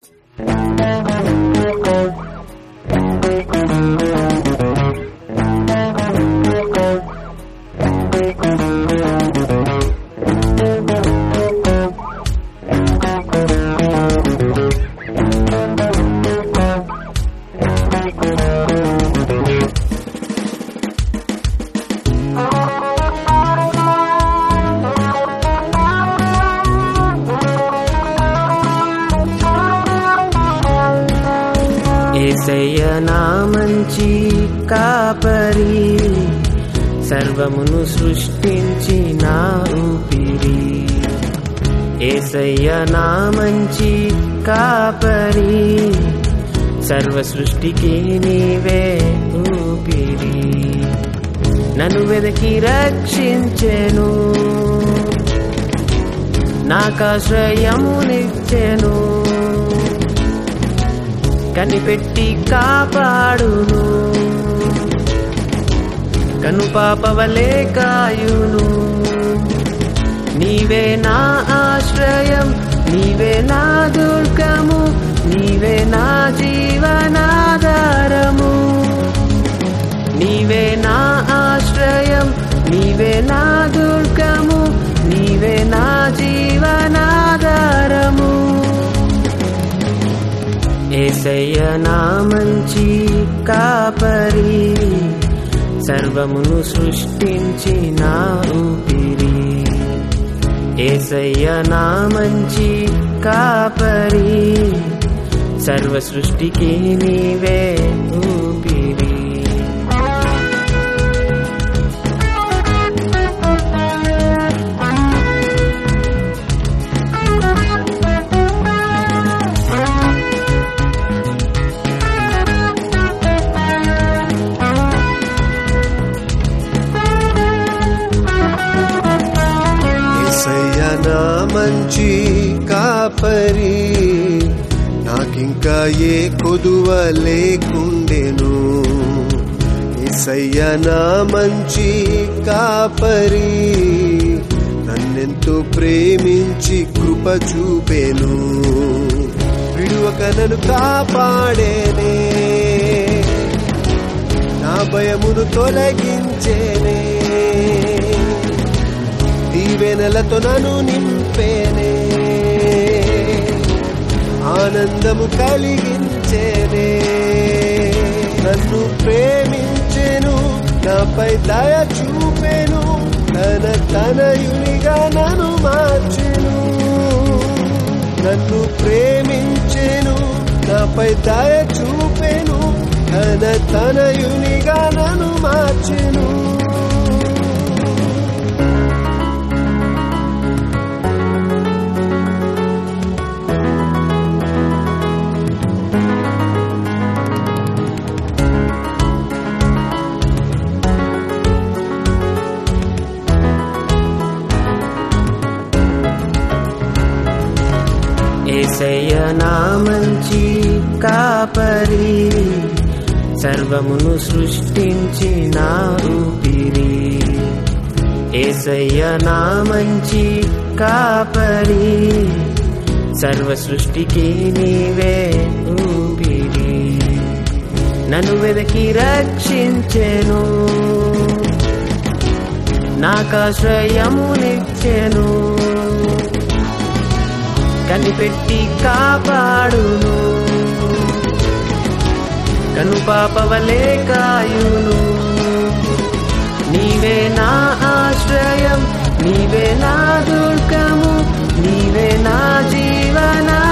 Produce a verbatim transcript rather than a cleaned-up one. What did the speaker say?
యేసయ్య నా మంచి కాపరి, సర్వమును సృష్టించి నా ఊపిరి. యేసయ్య నా మంచి కాపరి, సర్వ సృష్టికి నీవే ఊపిరి. నన్ను వెదకి రక్షించెను, నాకాశ్రయమునిచ్చెను, కనిపెట్టి కాపాడును, కనుపాపవలే కాయును. నీవే నా ఆశ్రయం, నీవే నా దుర్గము, నీవే నా జీవనాధారము. నీవే నా ఆశ్రయం, నీవే నా దుర్గము, నీవే నా జీవనాధారము. యేసయ్య నా మంచి కాపరి, సర్వమును సృష్టించి నా ఊపిరి. యేసయ్య నా మంచి కాపరి, సర్వ సృష్టికి నీవే ఊపిరి. నా మంచి కాపరి, నాకింకా ఏ కొదువ లేకుండెను. యేసయ్య నా మంచి కాపరి, నన్నెంతో ప్రేమించి కృప చూపెను. విడువక నన్ను కాపాడేనే, నా భయమును తొలగించేనే, దీవెనలతో నన్ను నింపేనే, ఆనందము కలిగించేనే. నన్ను ప్రేమించెను, నాపై దయ చూపెను, తన తనయునిగా నన్ను మార్చెను. నన్ను ప్రేమించెను, నాపై దయ చూపెను, తన తనయునిగా నన్ను మార్చెను. యేసయ్య నా మంచి కాపరి, సర్వమును సృష్టించి నా ఊపిరి. యేసయ్య నా మంచి కాపరి, సర్వ సృష్టికి నీవే ఊపిరి. నన్ను వెదకి రక్షించెను, నాకాశ్రయమునిచ్చెను, కనిపెట్టి కాపాడును, కనుపాపవలే కాయును. నీవే నా ఆశ్రయం, నీవే నా దుర్గము, నీవే నా జీవనా